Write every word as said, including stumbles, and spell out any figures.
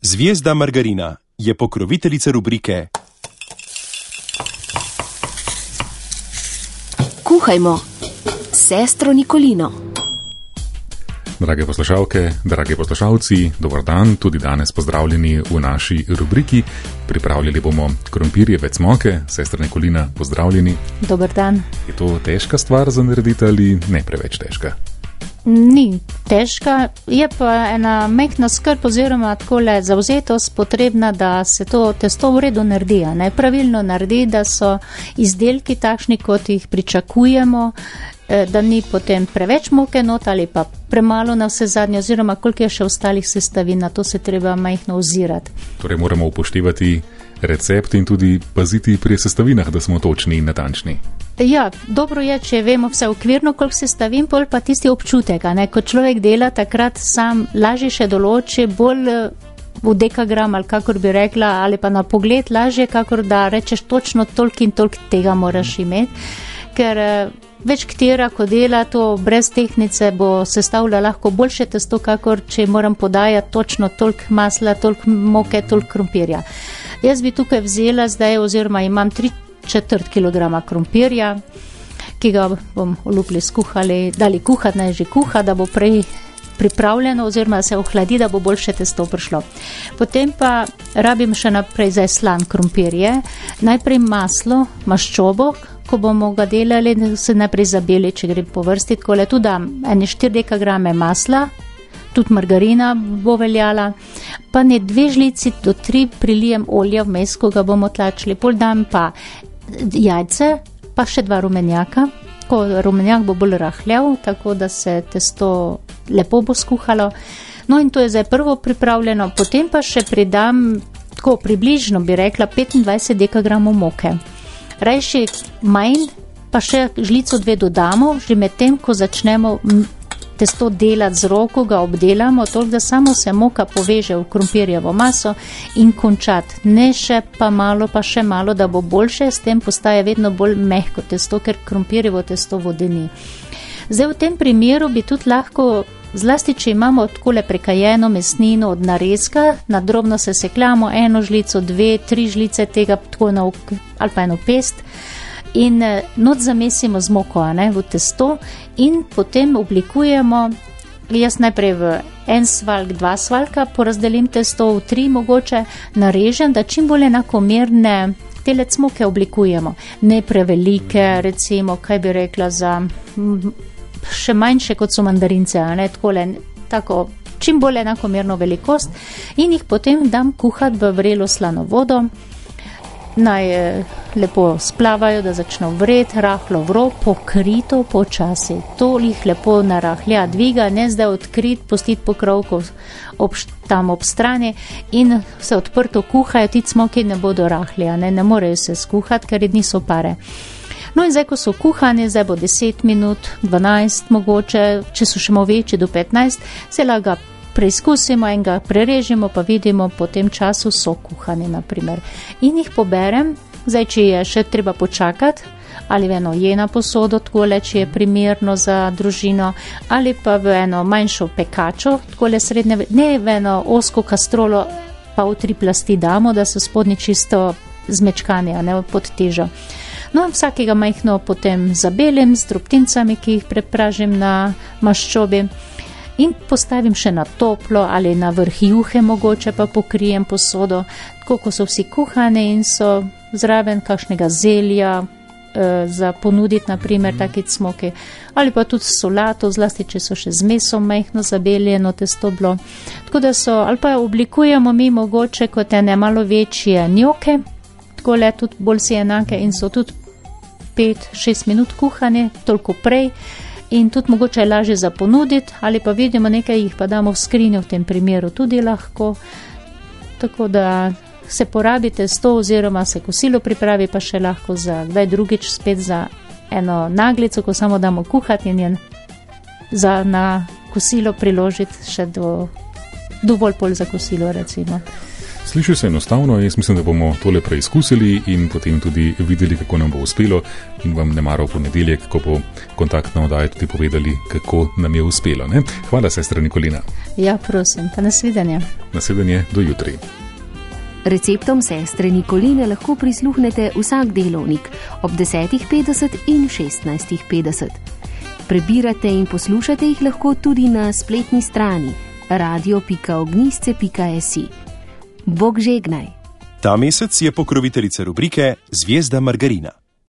Zvijezda margarina je pokroviteljica rubrike Kuhajmo, sestro Nikolino. Drage poslušalke, dragi poslušalci, dober dan, tudi danes pozdravljeni v naši rubriki. Pripravljali bomo krompirjeve cmoke, sestra Nikolina, pozdravljeni. Dober dan. Je to težka stvar za narediti ali ne preveč težka? Ni težka, je pa ena mehna skrb oziroma takole zavzetost potrebna, da se to testo v redu naredi, ne pravilno naredi, da so izdelki takšni, kot jih pričakujemo, da ni potem preveč moke not ali pa premalo na vse zadnje oziroma koliko je še ostalih sestavin, na to se treba majhno ozirati. Torej moramo upoštevati recept in tudi paziti pri sestavinah, da smo točni in natančni. Ja, dobro je, če vemo vse okvirno, koliko sestavin, pol pa tisti občutek, ne, ko človek dela, takrat sam lažje še določi, bolj v dekagram ali kakor bi rekla, ali pa na pogled lažje, kakor da rečeš točno toliko in toliko tega moraš imeti, ker več katera, ko dela to brez tehnice, bo sestavlja lahko boljše testo, kakor če moram podajati točno toliko masla, toliko moke, toliko krompirja. Jaz bi tukaj vzela zdaj, oziroma imam tri četrt kilograma krompirja, ki ga bom olupili skuhali, dali kuhati, naj že kuha, da bo prej pripravljeno oziroma se ohladi, da bo boljše testo prišlo. Potem pa rabim še naprej zdaj slan krompirje, najprej maslo, maščobo, ko bomo ga delali, se najprej zabeli, če grem po vrsti, takole tu dam ene štiri dekagrame masla, tudi margarina bo veljala, pa ne dve žlici do tri prilijem olja vmes, ko ga bomo tlačili, pol dam pa jajce, pa še dva rumenjaka, ko rumenjak bo bolj rahljav, tako da se testo lepo bo skuhalo. No in to je zdaj prvo pripravljeno, potem pa še pridam, tako približno bi rekla, petindvajset dekagramov moke. Rajši manj, pa še žlico dve dodamo, že med tem, ko začnemo testo delati z roko, ga obdelamo, toliko, da samo se moka poveže v krompirjevo maso in končati. Ne še pa malo, pa še malo, da bo boljše, s tem postaje vedno bolj mehko testo, ker krompirjevo testo vodeni. Zdaj v tem primeru bi tudi lahko, zlasti če imamo takole prekajeno mesnino od narezka, na drobno se sekljamo eno žlico, dve, tri žlice tega, tako na ok, ali pa eno pest, in not zamesimo z moko, ne, v testo in potem oblikujemo, jaz najprej v en svalk, dva svalka, porazdelim testo v tri mogoče, narežem, da čim bolj enakomerne tele cmoke oblikujemo. Ne prevelike, recimo, kaj bi rekla za še manjše kot so mandarince, ne, takole, tako, čim bolj enakomerno velikost in jih potem dam kuhati v vrelo slano vodo. Naj lepo splavajo, da začnejo vreti, rahlo vro, pokrito počasi. To jih lepo narahlja, dviga, ne zdaj odkrit, pustiti pokrovko ob, tam ob strani in se odprto kuhajo, ti cmoki ne bodo rahli, ne, ne morejo se skuhati, ker niso pare. No in zdaj, ko so kuhani, zdaj bo deset minut, dvanajst mogoče, če so še malo večji do petnajst, se laga preizkusimo in ga prerežemo, pa vidimo, po tem času so kuhani, naprimer. In jih poberem, zdaj, če je še treba počakati, ali v eno jena posodo, takole, če je primerno za družino, ali pa v eno manjšo pekačo, takole srednje, ne v eno osko kastrolo, pa v tri plasti damo, da so spodnji čisto zmečkani, a ne pod težo. No, vsakega majhno potem zabelim z drobtincami, ki jih prepražim na maščobi. In postavim še na toplo ali na vrh juhe, mogoče pa pokrijem posodo, tako ko so vsi kuhani in so zraven kakšnega zelja e, za ponuditi, naprimer, taki cmoki, ali pa tudi solato, zlasti, če so še z mesom majhno zabeljeno testo bilo. Tako da so, ali pa oblikujemo mi mogoče kot ene malo večje njoke, tako le tudi bolj si enake in so tudi pet šest minut kuhane, toliko prej. In tudi mogoče je lažje za ponuditi, ali pa vidimo nekaj, jih pa damo v skrinjo v tem primeru tudi lahko. Tako da se porabi testo oziroma se kosilo pripravi pa še lahko za kdaj drugič spet za eno naglico, ko samo damo kuhati in je za na kosilo priložiti še do, dovolj pol za kosilo, recimo. Sliši se enostavno, jaz mislim, da bomo tole preizkusili in potem tudi videli, kako nam bo uspelo in vam nemaro v ponedeljek, ko bo kontaktna oddaja tudi povedali, kako nam je uspelo. Ne? Hvala, sestra Nikolina. Ja, prosim, pa nasvidenje. Nasvidenje do jutri. Receptom sestre Nikoline lahko prisluhnete vsak delovnik ob desetih petdeset in šestnajstih petdeset. Prebirate in poslušate jih lahko tudi na spletni strani radio pika ognjišče pika si. Bog žegnaj. Ta mesec je pokroviteljica rubrike Zvezda Margarina.